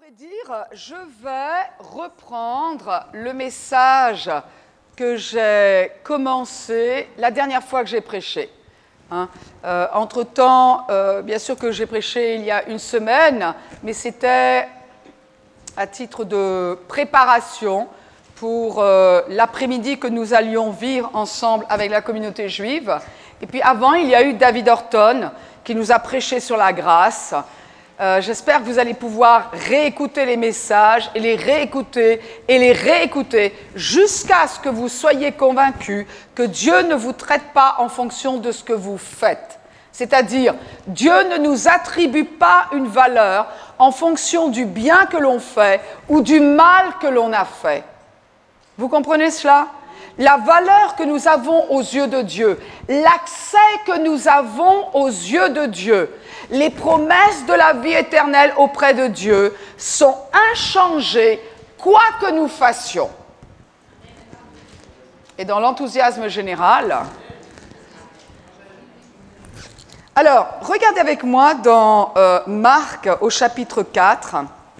vrai dire, je vais reprendre le message que j'ai commencé la dernière fois que j'ai prêché. Entre-temps, bien sûr que j'ai prêché il y a une semaine, mais c'était à titre de préparation pour l'après-midi que nous allions vivre ensemble avec la communauté juive. Et puis avant, il y a eu David Horton qui nous a prêché sur la grâce. J'espère que vous allez pouvoir réécouter les messages et les réécouter jusqu'à ce que vous soyez convaincus que Dieu ne vous traite pas en fonction de ce que vous faites. C'est-à-dire, Dieu ne nous attribue pas une valeur en fonction du bien que l'on fait ou du mal que l'on a fait. Vous comprenez cela ? La valeur que nous avons aux yeux de Dieu, l'accès que nous avons aux yeux de Dieu, les promesses de la vie éternelle auprès de Dieu sont inchangées, quoi que nous fassions. Et dans l'enthousiasme général... Alors, regardez avec moi dans Marc au chapitre 4.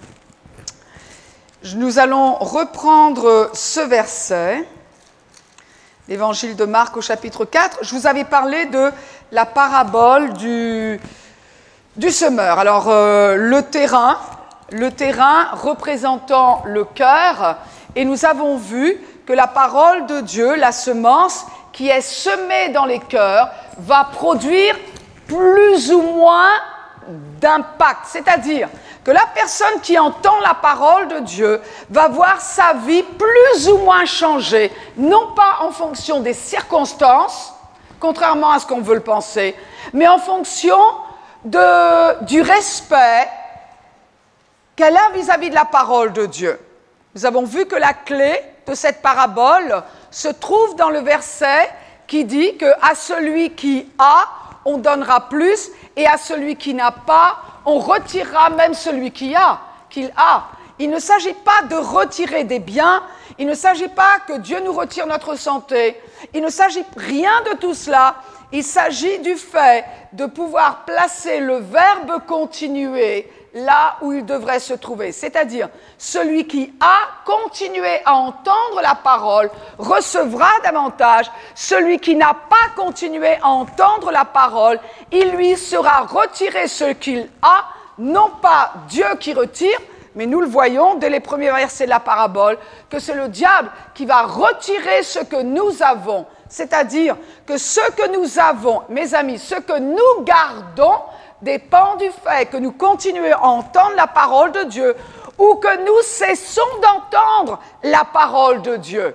Nous allons reprendre ce verset. L'évangile de Marc au chapitre 4, je vous avais parlé de la parabole du semeur. Alors, le terrain représentant le cœur, et nous avons vu que la parole de Dieu, la semence qui est semée dans les cœurs, va produire plus ou moins d'impact. C'est-à-dire que la personne qui entend la parole de Dieu va voir sa vie plus ou moins changer, non pas en fonction des circonstances, contrairement à ce qu'on veut le penser, mais en fonction du respect qu'elle a vis-à-vis de la parole de Dieu. Nous avons vu que la clé de cette parabole se trouve dans le verset qui dit qu'à celui qui a, on donnera plus, et à celui qui n'a pas, on retirera même celui qu'il a. Il ne s'agit pas de retirer des biens, il ne s'agit pas que Dieu nous retire notre santé, il ne s'agit rien de tout cela, il s'agit du fait de pouvoir placer le verbe continuer là où il devrait se trouver. C'est-à-dire, celui qui a continué à entendre la parole recevra davantage. Celui qui n'a pas continué à entendre la parole, il lui sera retiré ce qu'il a, non pas Dieu qui retire, mais nous le voyons dès les premiers versets de la parabole, que c'est le diable qui va retirer ce que nous avons. C'est-à-dire que ce que nous avons, mes amis, ce que nous gardons, dépend du fait que nous continuons à entendre la parole de Dieu ou que nous cessons d'entendre la parole de Dieu.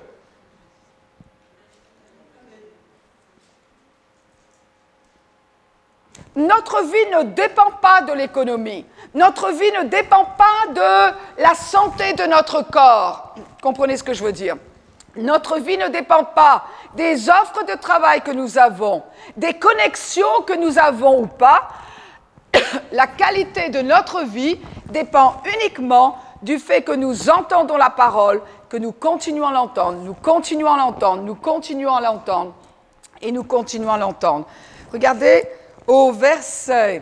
Notre vie ne dépend pas de l'économie. Notre vie ne dépend pas de la santé de notre corps. Comprenez ce que je veux dire ? Notre vie ne dépend pas des offres de travail que nous avons, des connexions que nous avons ou pas. La qualité de notre vie dépend uniquement du fait que nous entendons la parole, que nous continuons à l'entendre, nous continuons à l'entendre, nous continuons à l'entendre, et nous continuons à l'entendre. Regardez au verset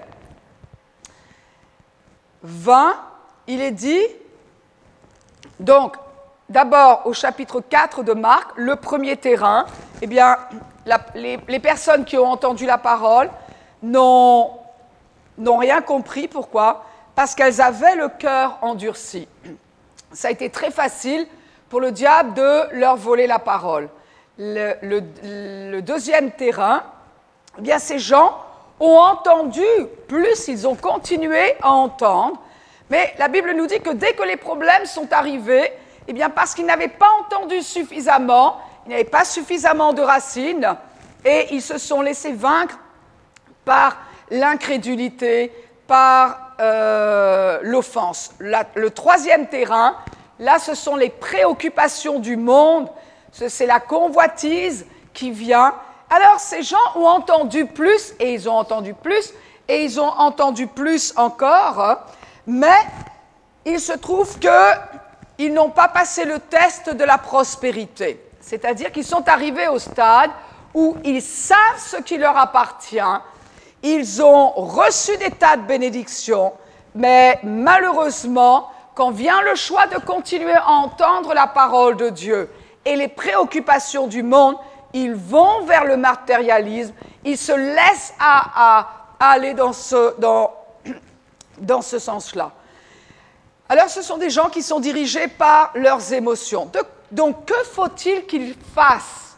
20, il est dit, donc, d'abord au chapitre 4 de Marc, le premier terrain, eh bien, les personnes qui ont entendu la parole n'ont rien compris. Pourquoi ? Parce qu'elles avaient le cœur endurci. Ça a été très facile pour le diable de leur voler la parole. Le deuxième terrain, eh bien, ces gens ont entendu plus, ils ont continué à entendre, mais la Bible nous dit que dès que les problèmes sont arrivés, eh bien, parce qu'ils n'avaient pas entendu suffisamment, ils n'avaient pas suffisamment de racines, et ils se sont laissés vaincre par l'incrédulité, par l'offense. Le troisième terrain, là, ce sont les préoccupations du monde, c'est la convoitise qui vient. Alors, ces gens ont entendu plus, et ils ont entendu plus, et ils ont entendu plus encore, mais il se trouve qu'ils n'ont pas passé le test de la prospérité. C'est-à-dire qu'ils sont arrivés au stade où ils savent ce qui leur appartient. Ils ont reçu des tas de bénédictions, mais malheureusement, quand vient le choix de continuer à entendre la parole de Dieu et les préoccupations du monde, ils vont vers le matérialisme, ils se laissent aller dans ce sens-là. Alors, ce sont des gens qui sont dirigés par leurs émotions. Donc, que faut-il qu'ils fassent?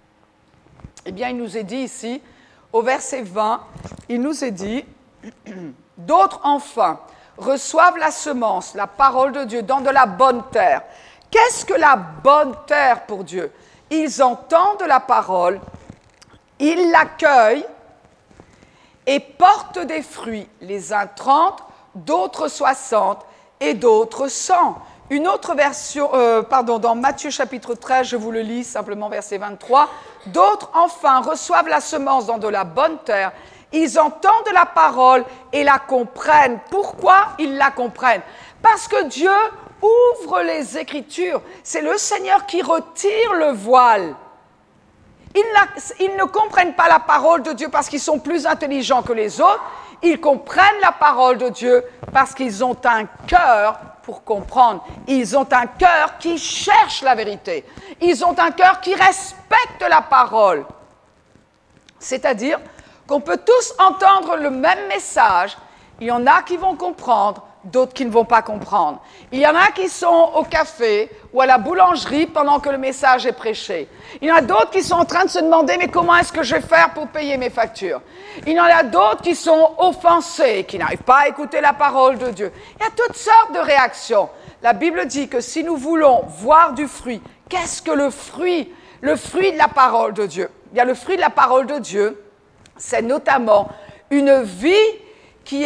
Eh bien, il nous est dit ici, au verset 20, il nous est dit, « D'autres, enfin, reçoivent la semence, la parole de Dieu, dans de la bonne terre. » Qu'est-ce que la bonne terre pour Dieu? Ils entendent la parole, ils l'accueillent et portent des fruits, les uns 30, d'autres 60 et d'autres 100. Une autre version, dans Matthieu chapitre 13, je vous le lis simplement verset 23. D'autres, enfin, reçoivent la semence dans de la bonne terre. Ils entendent la parole et la comprennent. Pourquoi ils la comprennent? Parce que Dieu ouvre les Écritures. C'est le Seigneur qui retire le voile. Ils ne comprennent pas la parole de Dieu parce qu'ils sont plus intelligents que les autres. Ils comprennent la parole de Dieu parce qu'ils ont un cœur pour comprendre. Ils ont un cœur qui cherche la vérité. Ils ont un cœur qui respecte la parole. C'est-à-dire qu'on peut tous entendre le même message. Il y en a qui vont comprendre, d'autres qui ne vont pas comprendre. Il y en a qui sont au café ou à la boulangerie pendant que le message est prêché. Il y en a d'autres qui sont en train de se demander « mais comment est-ce que je vais faire pour payer mes factures ?» Il y en a d'autres qui sont offensés, qui n'arrivent pas à écouter la parole de Dieu. Il y a toutes sortes de réactions. La Bible dit que si nous voulons voir du fruit, qu'est-ce que le fruit? Le fruit de la parole de Dieu. Il y a le fruit de la parole de Dieu, c'est notamment une vie qui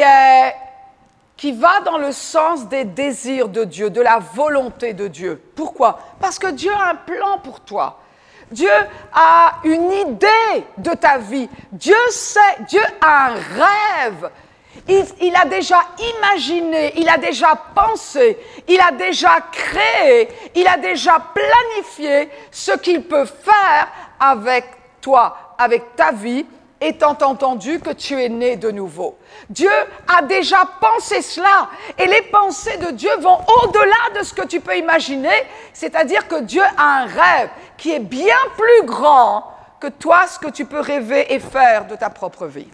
va dans le sens des désirs de Dieu, de la volonté de Dieu. Pourquoi? Parce que Dieu a un plan pour toi. Dieu a une idée de ta vie. Dieu a un rêve. Il a déjà imaginé, il a déjà pensé, il a déjà créé, il a déjà planifié ce qu'il peut faire avec toi, avec ta vie, étant entendu que tu es né de nouveau. Dieu a déjà pensé cela, et les pensées de Dieu vont au-delà de ce que tu peux imaginer, c'est-à-dire que Dieu a un rêve qui est bien plus grand que toi, ce que tu peux rêver et faire de ta propre vie.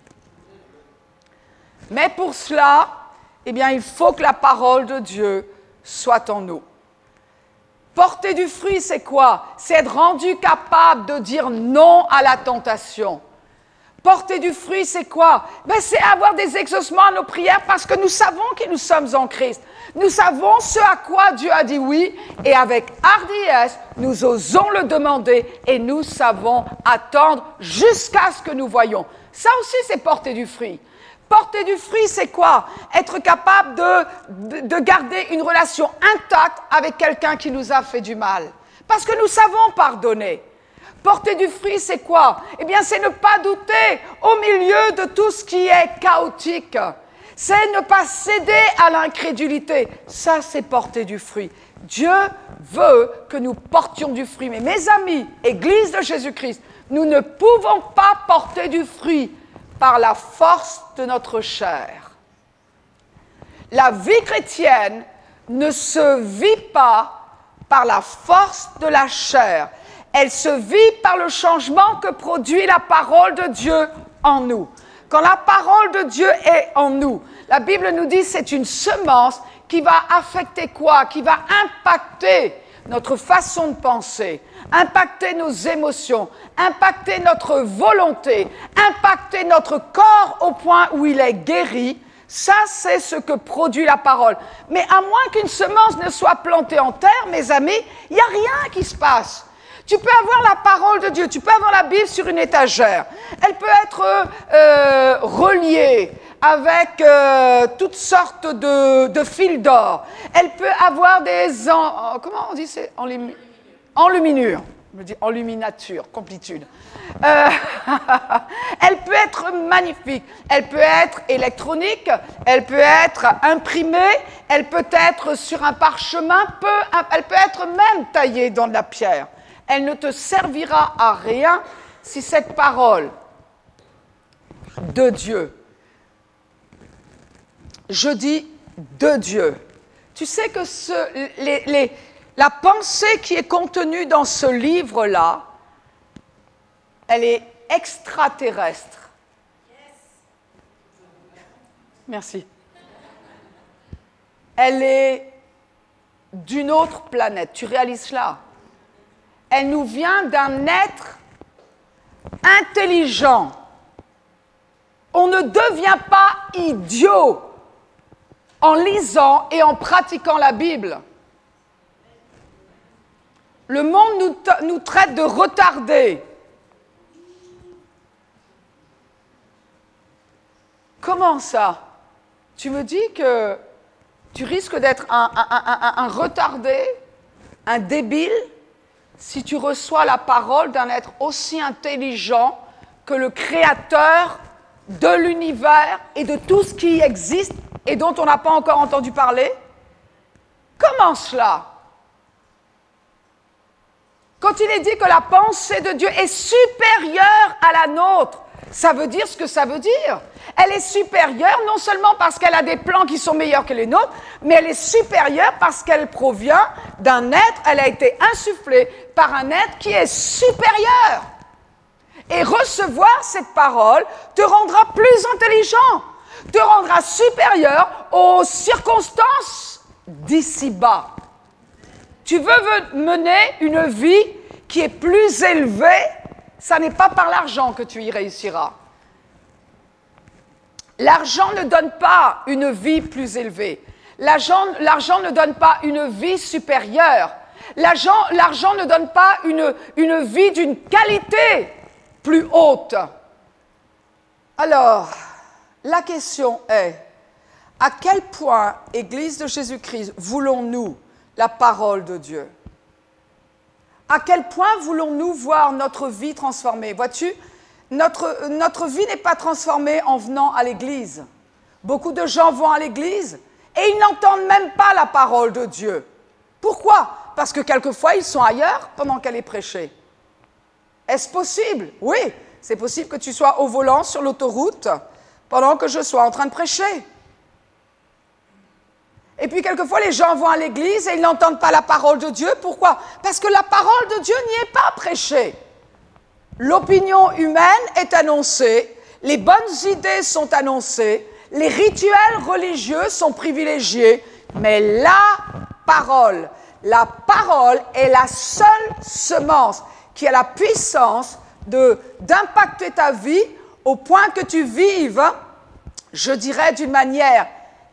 Mais pour cela, eh bien, il faut que la parole de Dieu soit en nous. Porter du fruit, c'est quoi? C'est être rendu capable de dire non à la tentation. Porter du fruit, c'est quoi? C'est avoir des exaucements à nos prières parce que nous savons que nous sommes en Christ. Nous savons ce à quoi Dieu a dit oui et avec hardiesse, nous osons le demander et nous savons attendre jusqu'à ce que nous voyons. Ça aussi, c'est porter du fruit. Porter du fruit, c'est quoi? Être capable de garder une relation intacte avec quelqu'un qui nous a fait du mal. Parce que nous savons pardonner. Porter du fruit, c'est quoi? Eh bien, c'est ne pas douter au milieu de tout ce qui est chaotique. C'est ne pas céder à l'incrédulité. Ça, c'est porter du fruit. Dieu veut que nous portions du fruit. Mais mes amis, Église de Jésus-Christ, nous ne pouvons pas porter du fruit par la force de notre chair. La vie chrétienne ne se vit pas par la force de la chair. Elle se vit par le changement que produit la parole de Dieu en nous. Quand la parole de Dieu est en nous, la Bible nous dit que c'est une semence qui va affecter quoi? Qui va impacter notre façon de penser, impacter nos émotions, impacter notre volonté, impacter notre corps au point où il est guéri. Ça, c'est ce que produit la parole. Mais à moins qu'une semence ne soit plantée en terre, mes amis, il n'y a rien qui se passe. Tu peux avoir la parole de Dieu, tu peux avoir la Bible sur une étagère. Elle peut être reliée avec toutes sortes de fils d'or. Elle peut avoir des... comment on dit? C'est enluminure. Je me dis enluminature, complétude. Elle peut être magnifique. Elle peut être électronique. Elle peut être imprimée. Elle peut être sur un parchemin. Elle peut être même taillée dans de la pierre. Elle ne te servira à rien si cette parole de Dieu, je dis de Dieu, Tu sais que la pensée qui est contenue dans ce livre-là, elle est extraterrestre. Merci. Elle est d'une autre planète. Tu réalises cela? Elle nous vient d'un être intelligent. On ne devient pas idiot en lisant et en pratiquant la Bible. Le monde nous traite de retardés. Comment ça? Tu me dis que tu risques d'être un retardé, un débile, si tu reçois la parole d'un être aussi intelligent que le créateur de l'univers et de tout ce qui existe et dont on n'a pas encore entendu parler? Comment cela? Quand il est dit que la pensée de Dieu est supérieure à la nôtre, ça veut dire ce que ça veut dire. Elle est supérieure non seulement parce qu'elle a des plans qui sont meilleurs que les nôtres, mais elle est supérieure parce qu'elle provient d'un être, elle a été insufflée par un être qui est supérieur. Et recevoir cette parole te rendra plus intelligent, te rendra supérieur aux circonstances d'ici-bas. Tu veux mener une vie qui est plus élevée, ça n'est pas par l'argent que tu y réussiras. L'argent ne donne pas une vie plus élevée. L'argent ne donne pas une vie supérieure. L'argent ne donne pas une vie d'une qualité plus haute. Alors, la question est, à quel point, Église de Jésus-Christ, voulons-nous la parole de Dieu? À quel point voulons-nous voir notre vie transformée? Vois-tu, notre vie n'est pas transformée en venant à l'église. Beaucoup de gens vont à l'église et ils n'entendent même pas la parole de Dieu. Pourquoi? Parce que quelquefois ils sont ailleurs pendant qu'elle est prêchée. Est-ce possible? Oui, c'est possible que tu sois au volant sur l'autoroute pendant que je sois en train de prêcher. Et puis quelquefois les gens vont à l'église et ils n'entendent pas la parole de Dieu. Pourquoi? Parce que la parole de Dieu n'y est pas prêchée. L'opinion humaine est annoncée, les bonnes idées sont annoncées, les rituels religieux sont privilégiés, mais la parole est la seule semence qui a la puissance d'impacter ta vie au point que tu vives, je dirais d'une manière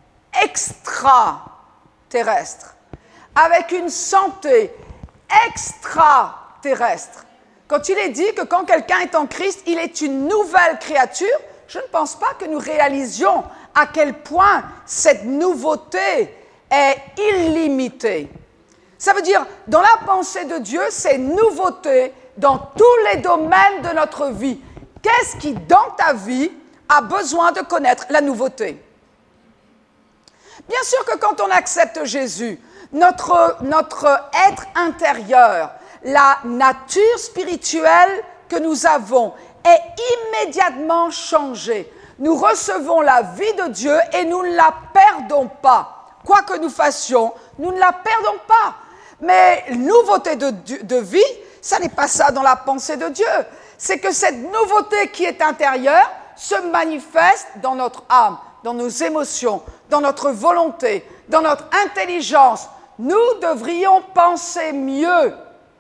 extraterrestre, avec une santé extraterrestre. Quand il est dit que quand quelqu'un est en Christ, il est une nouvelle créature, je ne pense pas que nous réalisions à quel point cette nouveauté est illimitée. Ça veut dire, dans la pensée de Dieu, c'est nouveauté dans tous les domaines de notre vie. Qu'est-ce qui, dans ta vie, a besoin de connaître la nouveauté? Bien sûr que quand on accepte Jésus, notre être intérieur, la nature spirituelle que nous avons est immédiatement changée. Nous recevons la vie de Dieu et nous ne la perdons pas. Quoi que nous fassions, nous ne la perdons pas. Mais nouveauté de vie, ça n'est pas ça dans la pensée de Dieu. C'est que cette nouveauté qui est intérieure se manifeste dans notre âme, dans nos émotions, dans notre volonté, dans notre intelligence. Nous devrions penser mieux.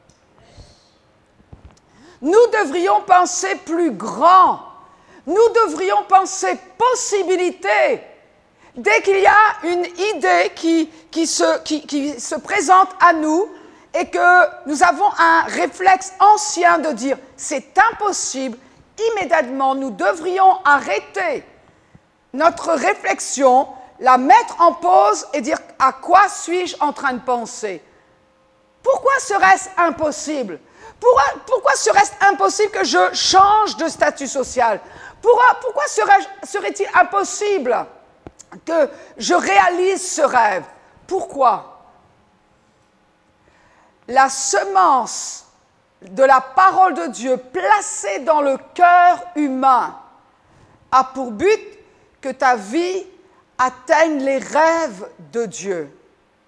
Nous devrions penser plus grand. Nous devrions penser possibilité. Dès qu'il y a une idée qui se présente à nous et que nous avons un réflexe ancien de dire « c'est impossible », immédiatement nous devrions arrêter notre réflexion, la mettre en pause et dire « à quoi suis-je en train de penser ?» Pourquoi serait-ce impossible? Pourquoi serait-ce impossible que je change de statut social? Pourquoi serait-il impossible que je réalise ce rêve? Pourquoi? La semence de la parole de Dieu placée dans le cœur humain a pour but que ta vie atteigne les rêves de Dieu.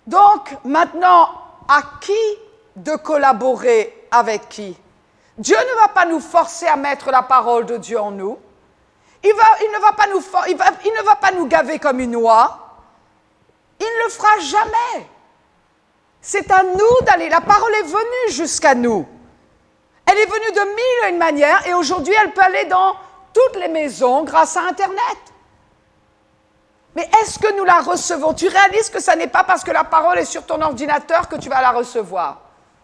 Donc, maintenant, à qui de collaborer avec qui? Dieu ne va pas nous forcer à mettre la parole de Dieu en nous. Il ne va pas nous gaver comme une oie. Il ne le fera jamais. C'est à nous d'aller. La parole est venue jusqu'à nous. Elle est venue de mille et une manières et aujourd'hui, elle peut aller dans toutes les maisons grâce à Internet. Mais est-ce que nous la recevons? Tu réalises que ce n'est pas parce que la parole est sur ton ordinateur que tu vas la recevoir.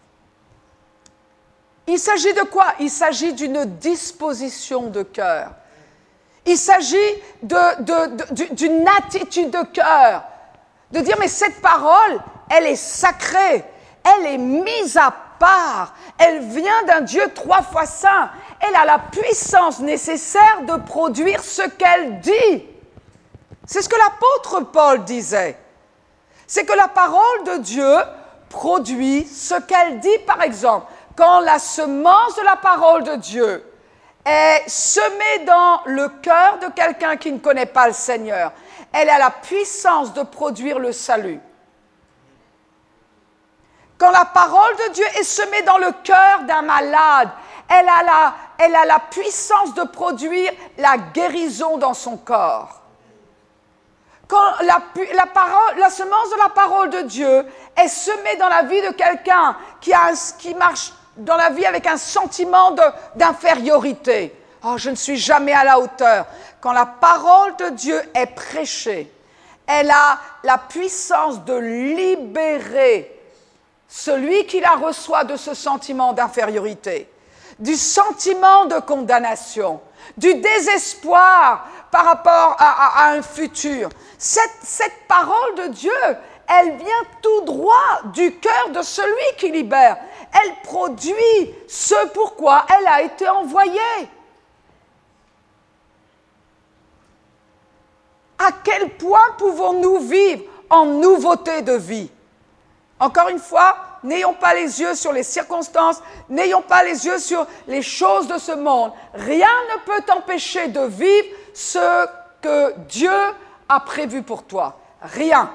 Il s'agit de quoi? Il s'agit d'une disposition de cœur. Il s'agit d'une attitude de cœur. De dire, mais cette parole, elle est sacrée. Elle est mise à part. Elle vient d'un Dieu 3 fois saint. Elle a la puissance nécessaire de produire ce qu'elle dit. C'est ce que l'apôtre Paul disait. C'est que la parole de Dieu produit ce qu'elle dit, par exemple. Quand la semence de la parole de Dieu est semée dans le cœur de quelqu'un qui ne connaît pas le Seigneur, elle a la puissance de produire le salut. Quand la parole de Dieu est semée dans le cœur d'un malade, elle a la puissance de produire la guérison dans son corps. Quand la semence de la parole de Dieu est semée dans la vie de quelqu'un qui marche dans la vie avec un sentiment d'infériorité. Oh, je ne suis jamais à la hauteur. Quand la parole de Dieu est prêchée, elle a la puissance de libérer celui qui la reçoit de ce sentiment d'infériorité, du sentiment de condamnation, du désespoir par rapport à un futur. Cette parole de Dieu, elle vient tout droit du cœur de celui qui libère. Elle produit ce pourquoi elle a été envoyée. À quel point pouvons-nous vivre en nouveauté de vie? Encore une fois, n'ayons pas les yeux sur les circonstances, n'ayons pas les yeux sur les choses de ce monde. Rien ne peut t'empêcher de vivre ce que Dieu a prévu pour toi. Rien.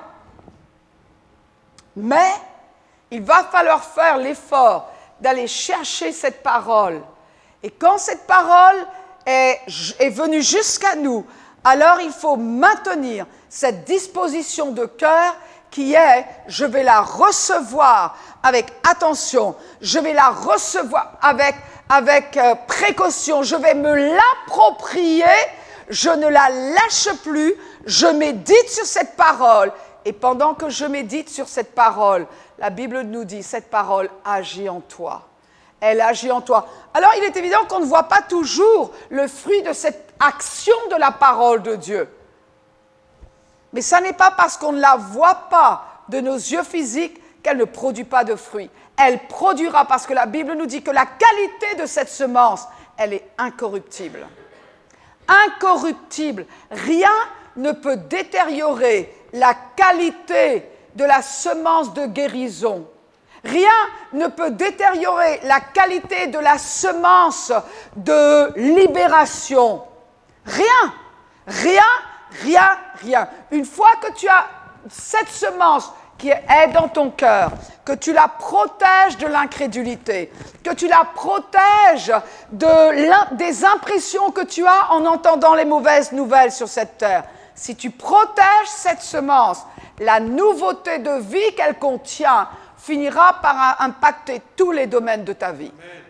Mais il va falloir faire l'effort d'aller chercher cette parole. Et quand cette parole est venue jusqu'à nous, alors il faut maintenir cette disposition de cœur qui est, je vais la recevoir avec attention, je vais la recevoir avec précaution, je vais me l'approprier, je ne la lâche plus, je médite sur cette parole. Et pendant que je médite sur cette parole, la Bible nous dit, cette parole agit en toi. Elle agit en toi. Alors, il est évident qu'on ne voit pas toujours le fruit de cette action de la parole de Dieu. Mais ça n'est pas parce qu'on ne la voit pas de nos yeux physiques qu'elle ne produit pas de fruits. Elle produira parce que la Bible nous dit que la qualité de cette semence, elle est incorruptible. Incorruptible. Rien ne peut détériorer la qualité de la semence de guérison. Rien ne peut détériorer la qualité de la semence de libération. Rien, rien, rien, rien. Une fois que tu as cette semence qui est dans ton cœur, que tu la protèges de l'incrédulité, que tu la protèges des impressions que tu as en entendant les mauvaises nouvelles sur cette terre, si tu protèges cette semence, la nouveauté de vie qu'elle contient finira par impacter tous les domaines de ta vie. Amen.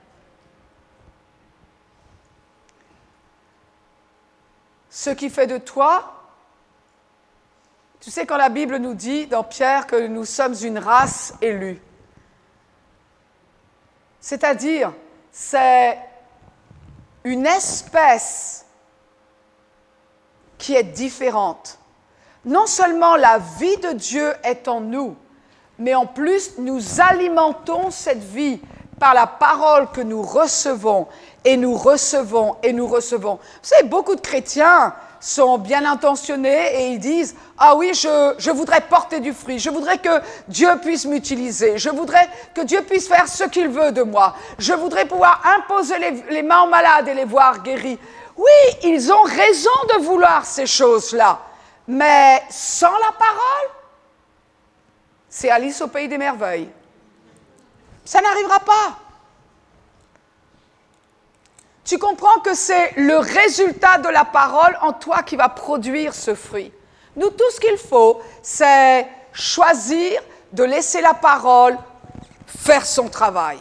Ce qui fait de toi, tu sais quand la Bible nous dit dans Pierre que nous sommes une race élue, c'est-à-dire c'est une espèce qui est différente. Non seulement la vie de Dieu est en nous, mais en plus nous alimentons cette vie par la parole que nous recevons et nous recevons et nous recevons. Vous savez, beaucoup de chrétiens sont bien intentionnés et ils disent « Ah oui, je voudrais porter du fruit, je voudrais que Dieu puisse m'utiliser, je voudrais que Dieu puisse faire ce qu'il veut de moi, je voudrais pouvoir imposer les mains aux malades et les voir guéris. » Oui, ils ont raison de vouloir ces choses-là, mais sans la parole, c'est Alice au pays des merveilles. Ça n'arrivera pas. Tu comprends que c'est le résultat de la parole en toi qui va produire ce fruit. Nous, tout ce qu'il faut, c'est choisir de laisser la parole faire son travail.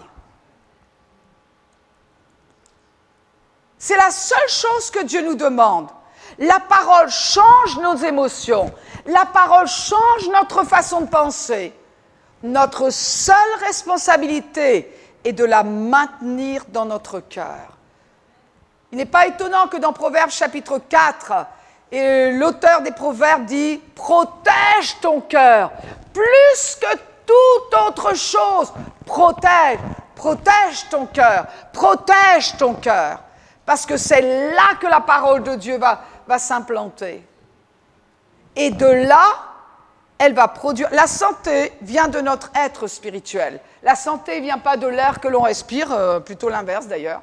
C'est la seule chose que Dieu nous demande. La parole change nos émotions. La parole change notre façon de penser. Notre seule responsabilité est de la maintenir dans notre cœur. Il n'est pas étonnant que dans Proverbes chapitre 4, l'auteur des Proverbes dit « Protège ton cœur, plus que toute autre chose. Protège ton cœur, protège ton cœur. » Parce que c'est là que la parole de Dieu va s'implanter. Et de là, elle va produire. La santé vient de notre être spirituel. La santé ne vient pas de l'air que l'on respire, plutôt l'inverse d'ailleurs.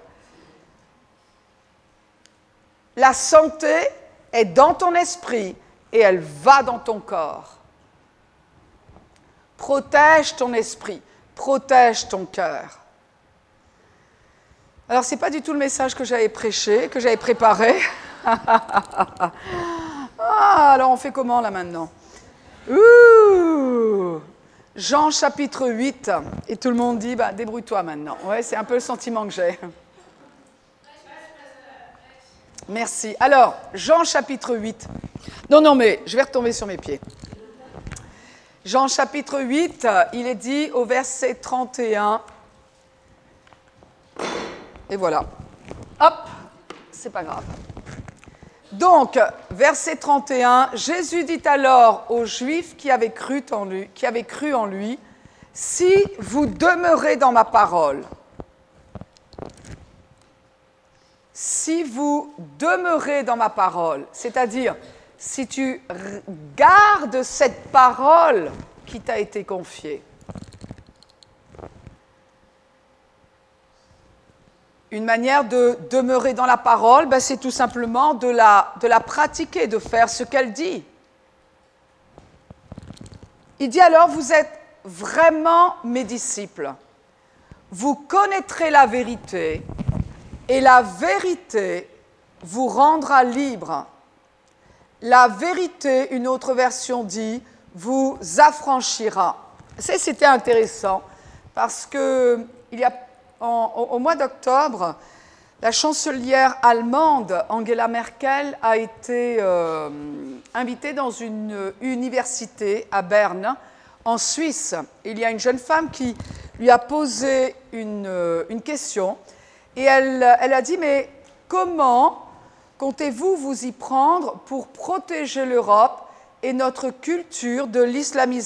La santé est dans ton esprit et elle va dans ton corps. Protège ton esprit, protège ton cœur. Alors, ce n'est pas du tout le message que j'avais prêché, que j'avais préparé. Alors, on fait comment là maintenant? Jean chapitre 8. Et tout le monde dit, débrouille-toi maintenant. Ouais, c'est un peu le sentiment que j'ai. Merci. Alors, Jean chapitre 8. Non, mais je vais retomber sur mes pieds. Jean chapitre 8, il est dit au verset 31. Et voilà. Hop, c'est pas grave. Donc, verset 31, Jésus dit alors aux Juifs qui avaient cru en lui, « Si vous demeurez dans ma parole, si vous demeurez dans ma parole, c'est-à-dire si tu gardes cette parole qui t'a été confiée. Une manière de demeurer dans la parole, c'est tout simplement de la pratiquer, de faire ce qu'elle dit. Il dit alors, vous êtes vraiment mes disciples. Vous connaîtrez la vérité et la vérité vous rendra libre. La vérité, une autre version dit, vous affranchira. C'était intéressant parce que au mois d'octobre, la chancelière allemande Angela Merkel a été invitée dans une université à Berne, en Suisse. Il y a une jeune femme qui lui a posé une question et elle a dit « Mais comment comptez-vous vous y prendre pour protéger l'Europe et notre culture de l'islamisation ?»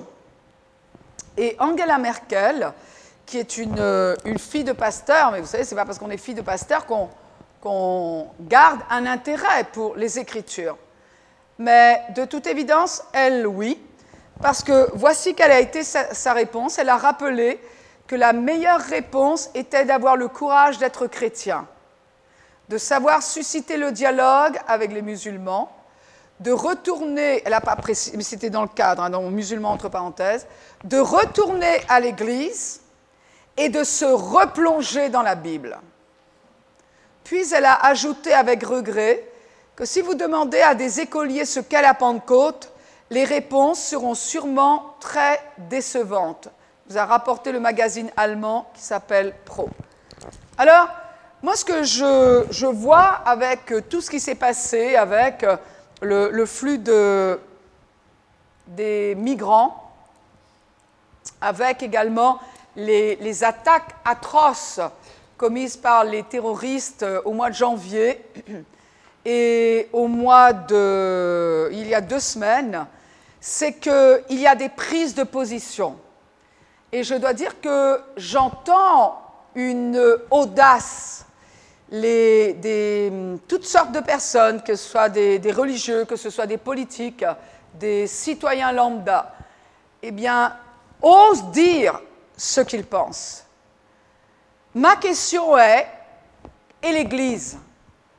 Et Angela Merkel, qui est une fille de pasteur, mais vous savez, ce n'est pas parce qu'on est fille de pasteur qu'on garde un intérêt pour les Écritures. Mais de toute évidence, elle, oui, parce que voici quelle a été sa réponse. Elle a rappelé que la meilleure réponse était d'avoir le courage d'être chrétien, de savoir susciter le dialogue avec les musulmans, de retourner, elle n'a pas précisé, mais c'était dans le cadre, dans musulman entre parenthèses, de retourner à l'Église et de se replonger dans la Bible. Puis elle a ajouté avec regret que si vous demandez à des écoliers ce qu'est la Pentecôte, les réponses seront sûrement très décevantes. Vous a rapporté le magazine allemand qui s'appelle Pro. Alors, moi, ce que je vois avec tout ce qui s'est passé, avec le flux des migrants, avec également les attaques atroces commises par les terroristes au mois de janvier et il y a 2 semaines, c'est qu'il y a des prises de position. Et je dois dire que j'entends une audace. Toutes sortes de personnes, que ce soit des religieux, que ce soit des politiques, des citoyens lambda, eh bien, osent dire ce qu'ils pensent. Ma question est, et l'Église,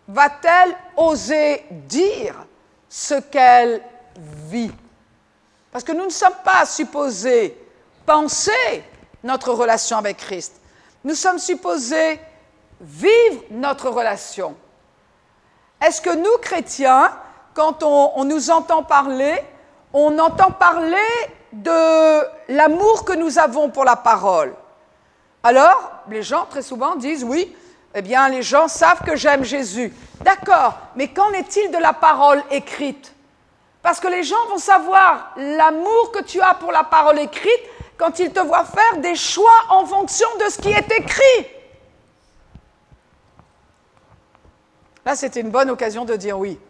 va-t-elle oser dire ce qu'elle vit? Parce que nous ne sommes pas supposés penser notre relation avec Christ. Nous sommes supposés vivre notre relation. Est-ce que nous, chrétiens, quand on nous entend parler, on entend parler de l'amour que nous avons pour la parole? Alors, les gens très souvent disent, oui, eh bien, les gens savent que j'aime Jésus. D'accord, mais qu'en est-il de la parole écrite? Parce que les gens vont savoir l'amour que tu as pour la parole écrite quand ils te voient faire des choix en fonction de ce qui est écrit. Là, c'était une bonne occasion de dire oui.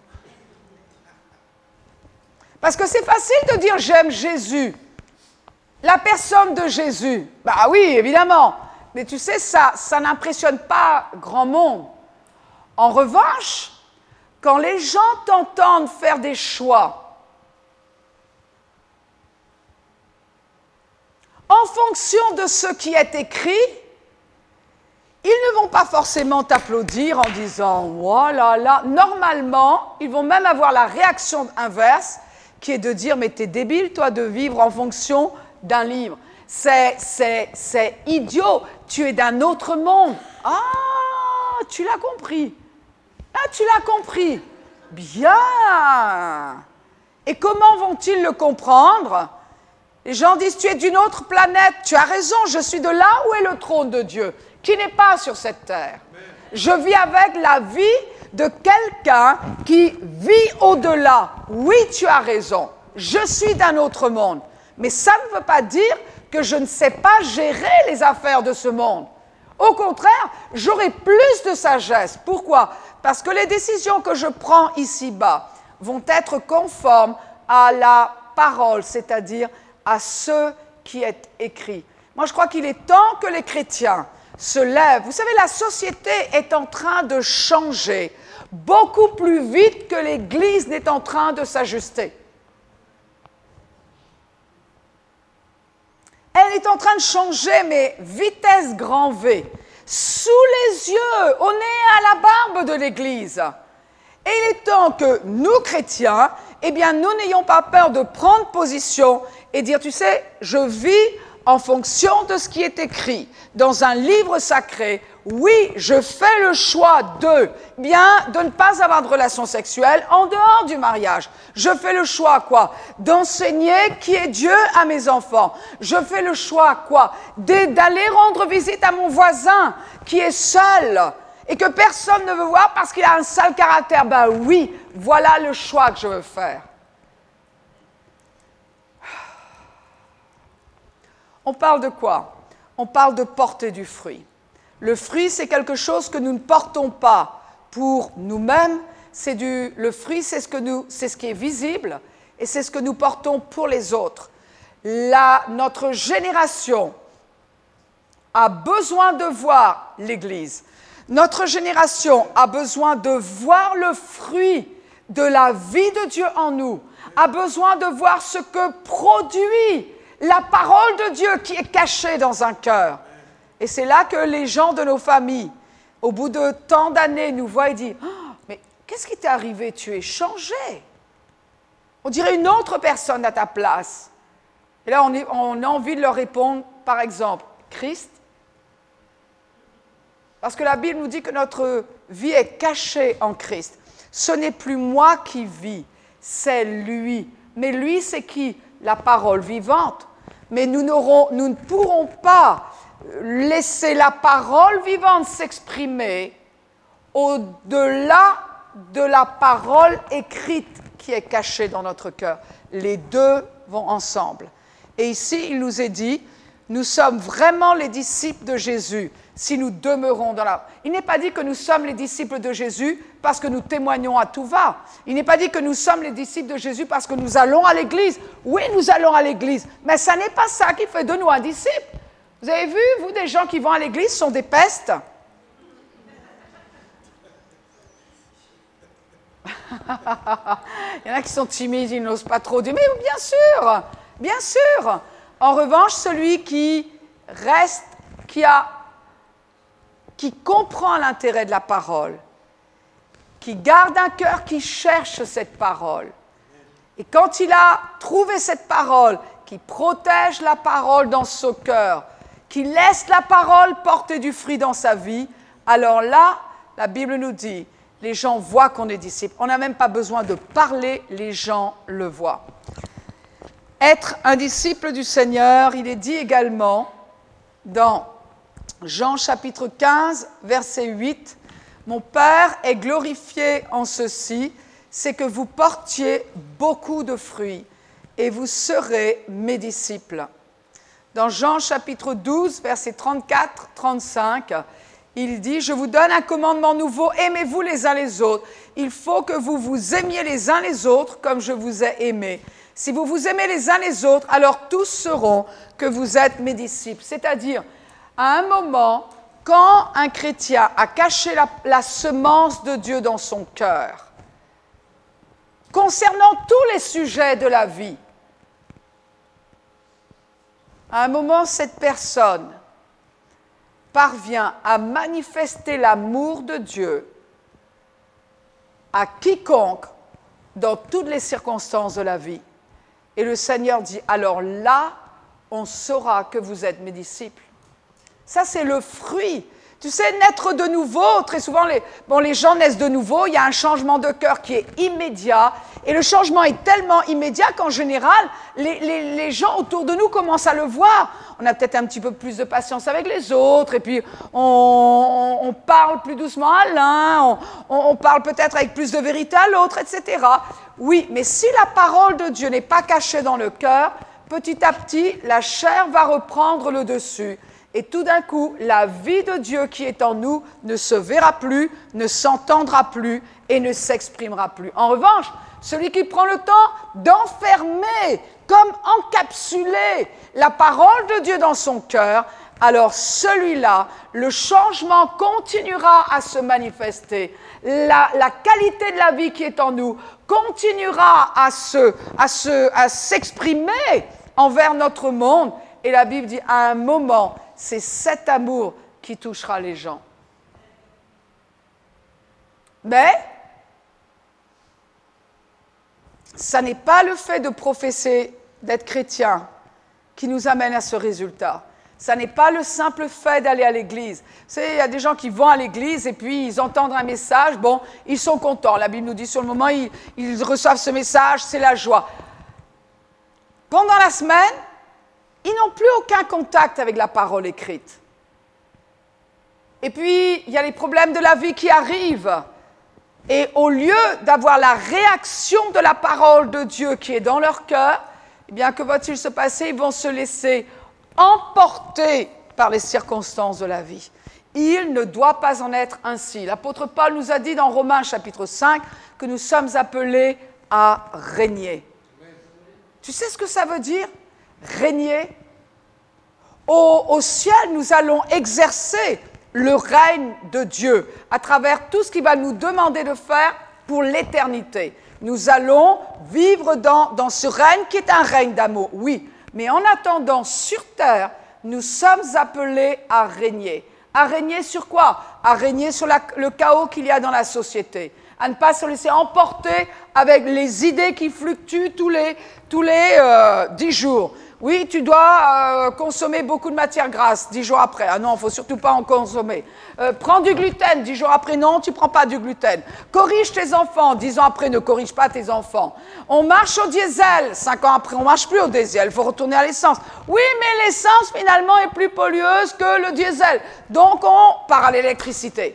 Parce que c'est facile de dire « j'aime Jésus », la personne de Jésus. Bah oui, évidemment. Mais tu sais, ça n'impressionne pas grand monde. En revanche, quand les gens t'entendent faire des choix en fonction de ce qui est écrit, ils ne vont pas forcément t'applaudir en disant « oh là là ». Normalement, ils vont même avoir la réaction inverse qui est de dire « mais t'es débile, toi, de vivre en fonction d'un livre. C'est idiot, tu es d'un autre monde. » Ah, tu l'as compris. Ah, tu l'as compris. Bien. Et comment vont-ils le comprendre? Les gens disent, tu es d'une autre planète, tu as raison, je suis de là où est le trône de Dieu, qui n'est pas sur cette terre. Je vis avec la vie de quelqu'un qui vit au-delà. Oui, tu as raison, je suis d'un autre monde. Mais ça ne veut pas dire que je ne sais pas gérer les affaires de ce monde. Au contraire, j'aurai plus de sagesse. Pourquoi? Parce que les décisions que je prends ici-bas vont être conformes à la parole, c'est-à-dire à ce qui est écrit. Moi, je crois qu'il est temps que les chrétiens se lèvent. Vous savez, la société est en train de changer beaucoup plus vite que l'Église n'est en train de s'ajuster. Elle est en train de changer, mais vitesse grand V, sous les yeux, au nez, à la barbe de l'Église. Et il est temps que nous, chrétiens, eh bien, nous n'ayons pas peur de prendre position et dire, tu sais, je vis en fonction de ce qui est écrit dans un livre sacré. Oui, je fais le choix de ne pas avoir de relations sexuelles en dehors du mariage. Je fais le choix, quoi? D'enseigner qui est Dieu à mes enfants. Je fais le choix, quoi? D'aller rendre visite à mon voisin qui est seul et que personne ne veut voir parce qu'il a un sale caractère. Ben oui, voilà le choix que je veux faire. On parle de quoi? On parle de porter du fruit. Le fruit, c'est quelque chose que nous ne portons pas pour nous-mêmes. Le fruit, c'est ce qui est visible et c'est ce que nous portons pour les autres. Notre génération a besoin de voir l'Église. Notre génération a besoin de voir le fruit de la vie de Dieu en nous, a besoin de voir ce que produit la parole de Dieu qui est cachée dans un cœur. Et c'est là que les gens de nos familles, au bout de tant d'années, nous voient et disent « oh, mais qu'est-ce qui t'est arrivé? Tu es changé. On dirait une autre personne à ta place. » Et là, on a envie de leur répondre, par exemple, Christ. Parce que la Bible nous dit que notre vie est cachée en Christ. Ce n'est plus moi qui vis, c'est lui. Mais lui, c'est qui? La parole vivante. Mais nous ne pourrons pas laisser la parole vivante s'exprimer au-delà de la parole écrite qui est cachée dans notre cœur. Les deux vont ensemble. Et ici, il nous est dit, nous sommes vraiment les disciples de Jésus si nous demeurons dans la... Il n'est pas dit que nous sommes les disciples de Jésus parce que nous témoignons à tout va. Il n'est pas dit que nous sommes les disciples de Jésus parce que nous allons à l'église. Oui, nous allons à l'église, mais ça n'est pas ça qui fait de nous un disciple. Vous avez vu, vous, des gens qui vont à l'église sont des pestes. Il y en a qui sont timides, ils n'osent pas trop dire, mais bien sûr, bien sûr. En revanche, celui qui reste, qui comprend l'intérêt de la parole, qui garde un cœur qui cherche cette parole, Et quand il a trouvé cette parole, qui protège la parole dans son cœur, qui laisse la parole porter du fruit dans sa vie, alors là, la Bible nous dit, les gens voient qu'on est disciple. On n'a même pas besoin de parler, les gens le voient. Être un disciple du Seigneur, il est dit également dans Jean chapitre 15, verset 8, « Mon Père est glorifié en ceci, c'est que vous portiez beaucoup de fruits, et vous serez mes disciples. » Dans Jean chapitre 12, verset 34-35, il dit « Je vous donne un commandement nouveau, aimez-vous les uns les autres. Il faut que vous vous aimiez les uns les autres comme je vous ai aimés. Si vous vous aimez les uns les autres, alors tous sauront que vous êtes mes disciples. » C'est-à-dire, à un moment, quand un chrétien a caché la semence de Dieu dans son cœur, concernant tous les sujets de la vie, à un moment, cette personne parvient à manifester l'amour de Dieu à quiconque dans toutes les circonstances de la vie. Et le Seigneur dit, alors là, on saura que vous êtes mes disciples. Ça, c'est le fruit. Tu sais, naître de nouveau, très souvent, les gens naissent de nouveau, il y a un changement de cœur qui est immédiat, et le changement est tellement immédiat qu'en général, les gens autour de nous commencent à le voir. On a peut-être un petit peu plus de patience avec les autres, et puis on parle plus doucement à l'un, on parle peut-être avec plus de vérité à l'autre, etc. Oui, mais si la parole de Dieu n'est pas cachée dans le cœur, petit à petit, la chair va reprendre le dessus. Et tout d'un coup, la vie de Dieu qui est en nous ne se verra plus, ne s'entendra plus et ne s'exprimera plus. En revanche, celui qui prend le temps d'enfermer, comme encapsuler la parole de Dieu dans son cœur, alors celui-là, le changement continuera à se manifester. La qualité de la vie qui est en nous continuera à s'exprimer envers notre monde. Et la Bible dit, à un moment, c'est cet amour qui touchera les gens. Mais, ça n'est pas le fait de professer d'être chrétien qui nous amène à ce résultat. Ça n'est pas le simple fait d'aller à l'église. Vous savez, il y a des gens qui vont à l'église et puis ils entendent un message, bon, ils sont contents. La Bible nous dit sur le moment, ils reçoivent ce message, c'est la joie. Pendant la semaine, ils n'ont plus aucun contact avec la parole écrite. Et puis, il y a les problèmes de la vie qui arrivent. Et au lieu d'avoir la réaction de la parole de Dieu qui est dans leur cœur, eh bien, que va-t-il se passer? Ils vont se laisser emporter par les circonstances de la vie. Il ne doit pas en être ainsi. L'apôtre Paul nous a dit dans Romains chapitre 5 que nous sommes appelés à régner. Tu sais ce que ça veut dire? Régner. Au ciel, nous allons exercer le règne de Dieu à travers tout ce qu'il va nous demander de faire pour l'éternité. Nous allons vivre dans ce règne qui est un règne d'amour, oui. Mais en attendant, sur terre, nous sommes appelés à régner. À régner sur quoi? À régner sur le chaos qu'il y a dans la société. À ne pas se laisser emporter avec les idées qui fluctuent tous les 10 jours. Oui, tu dois consommer beaucoup de matières grasses 10 jours après. Ah non, il ne faut surtout pas en consommer. Prends du gluten 10 jours après. Non, tu ne prends pas du gluten. Corrige tes enfants. 10 ans après, ne corrige pas tes enfants. On marche au diesel. 5 ans après, on ne marche plus au diesel. Il faut retourner à l'essence. Oui, mais l'essence, finalement, est plus pollueuse que le diesel. Donc, on part à l'électricité.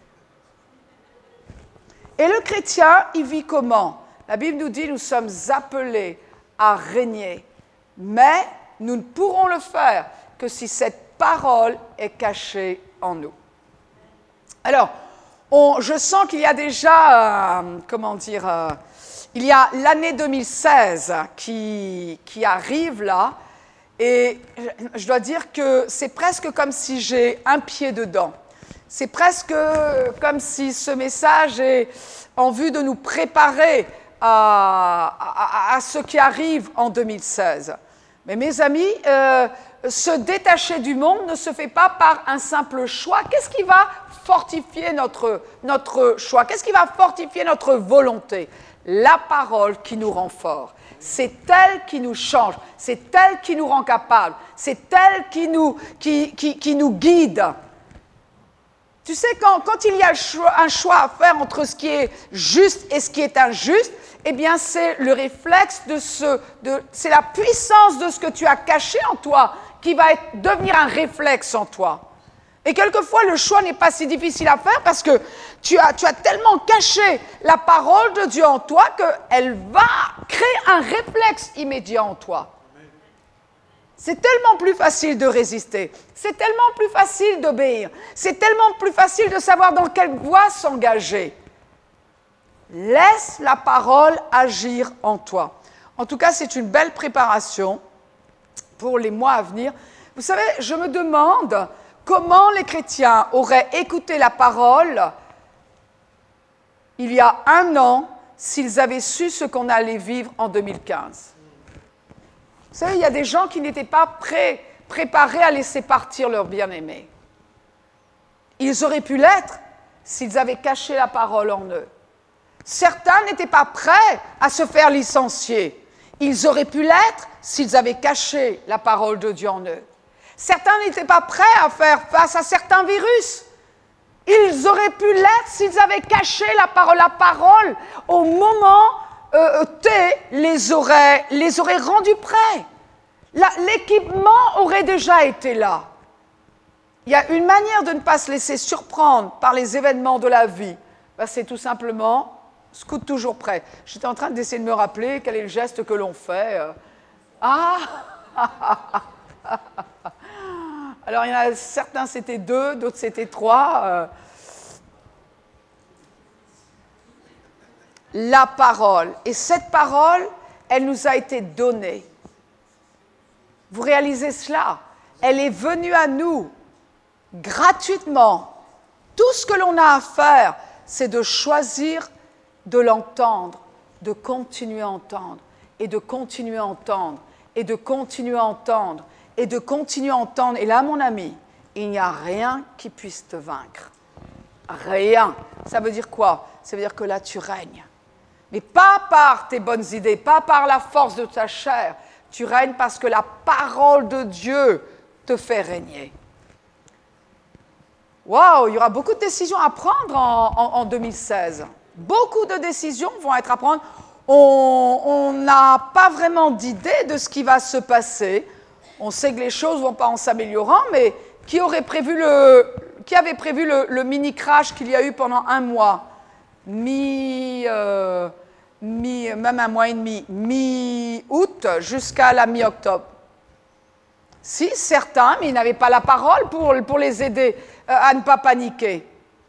Et le chrétien, il vit comment? La Bible nous dit, nous sommes appelés à régner. Mais nous ne pourrons le faire que si cette parole est cachée en nous. Alors, je sens qu'il y a déjà, il y a l'année 2016 qui arrive là, et je dois dire que c'est presque comme si j'ai un pied dedans. C'est presque comme si ce message est en vue de nous préparer à ce qui arrive en 2016. Mais mes amis, se détacher du monde ne se fait pas par un simple choix. Qu'est-ce qui va fortifier notre choix? Qu'est-ce qui va fortifier notre volonté? la parole qui nous rend forts. C'est elle qui nous change, c'est elle qui nous rend capables, c'est elle qui nous guide. Tu sais, quand il y a un choix à faire entre ce qui est juste et ce qui est injuste, eh bien, c'est le réflexe c'est la puissance de ce que tu as caché en toi qui va devenir un réflexe en toi. Et quelquefois, le choix n'est pas si difficile à faire parce que tu as tellement caché la parole de Dieu en toi qu'elle va créer un réflexe immédiat en toi. C'est tellement plus facile de résister, c'est tellement plus facile d'obéir, c'est tellement plus facile de savoir dans quelle voie s'engager. Laisse la parole agir en toi. En tout cas, c'est une belle préparation pour les mois à venir. Vous savez, je me demande comment les chrétiens auraient écouté la parole il y a 1 an s'ils avaient su ce qu'on allait vivre en 2015. Vous savez, il y a des gens qui n'étaient pas préparés à laisser partir leur bien-aimé. Ils auraient pu l'être s'ils avaient caché la parole en eux. Certains n'étaient pas prêts à se faire licencier. Ils auraient pu l'être s'ils avaient caché la parole de Dieu en eux. Certains n'étaient pas prêts à faire face à certains virus. Ils auraient pu l'être s'ils avaient caché la parole. La parole, au moment T, les aurait rendus prêts. L'équipement aurait déjà été là. Il y a une manière de ne pas se laisser surprendre par les événements de la vie. Ben, c'est tout simplement scout toujours prêt. J'étais en train d'essayer de me rappeler quel est le geste que l'on fait. Alors, il y en a certains, c'était 2, d'autres, c'était 3. La parole. Et cette parole, elle nous a été donnée. Vous réalisez cela? Elle est venue à nous gratuitement. Tout ce que l'on a à faire, c'est de choisir de l'entendre, de continuer à entendre, et de continuer à entendre, et de continuer à entendre, et de continuer à entendre. Et là, mon ami, il n'y a rien qui puisse te vaincre. Rien. Ça veut dire quoi? Ça veut dire que là, tu règnes. Mais pas par tes bonnes idées, pas par la force de ta chair. Tu règnes parce que la parole de Dieu te fait régner. Waouh, il y aura beaucoup de décisions à prendre en 2016. Beaucoup de décisions vont être à prendre. On n'a pas vraiment d'idée de ce qui va se passer. On sait que les choses ne vont pas en s'améliorant, mais qui avait prévu le mini-crash qu'il y a eu pendant 1 mois, même 1 mois et demi, mi-août jusqu'à la mi-octobre? Si, certains, mais ils n'avaient pas la parole pour les aider à ne pas paniquer.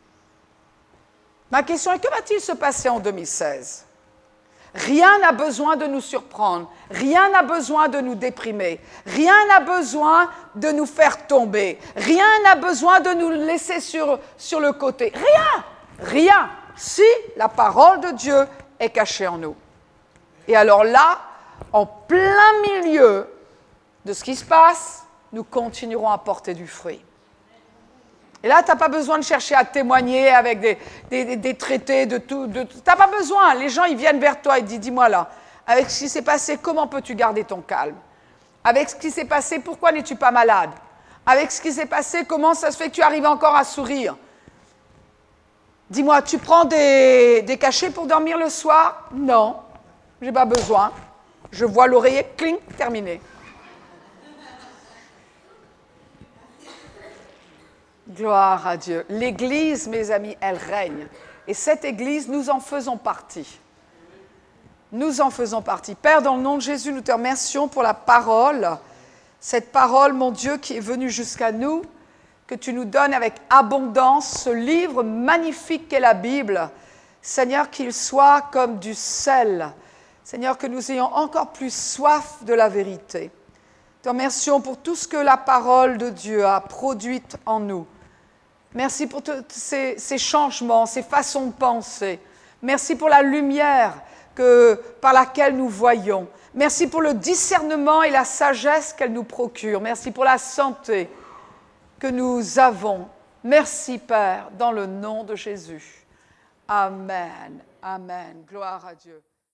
Ma question est, que va-t-il se passer en 2016? Rien n'a besoin de nous surprendre, rien n'a besoin de nous déprimer, rien n'a besoin de nous faire tomber, rien n'a besoin de nous laisser sur le côté. Rien, si la parole de Dieu est cachée en nous. Et alors là, en plein milieu de ce qui se passe, nous continuerons à porter du fruit. Et là, tu n'as pas besoin de chercher à témoigner avec des traités de tout. Tu n'as pas besoin. Les gens, ils viennent vers toi et disent, dis-moi là, avec ce qui s'est passé, comment peux-tu garder ton calme? Avec ce qui s'est passé, pourquoi n'es-tu pas malade? Avec ce qui s'est passé, comment ça se fait que tu arrives encore à sourire? Dis-moi, tu prends des cachets pour dormir le soir? Non, je n'ai pas besoin. Je vois l'oreiller, cling, terminé. Gloire à Dieu. L'Église, mes amis, elle règne. Et cette Église, nous en faisons partie. Nous en faisons partie. Père, dans le nom de Jésus, nous te remercions pour la parole. Cette parole, mon Dieu, qui est venue jusqu'à nous, que tu nous donnes avec abondance, ce livre magnifique qu'est la Bible. Seigneur, qu'il soit comme du sel. Seigneur, que nous ayons encore plus soif de la vérité. Te remercions pour tout ce que la parole de Dieu a produit en nous. Merci pour tous ces changements, ces façons de penser. Merci pour la lumière par laquelle nous voyons. Merci pour le discernement et la sagesse qu'elle nous procure. Merci pour la santé que nous avons. Merci, Père, dans le nom de Jésus. Amen. Amen. Gloire à Dieu.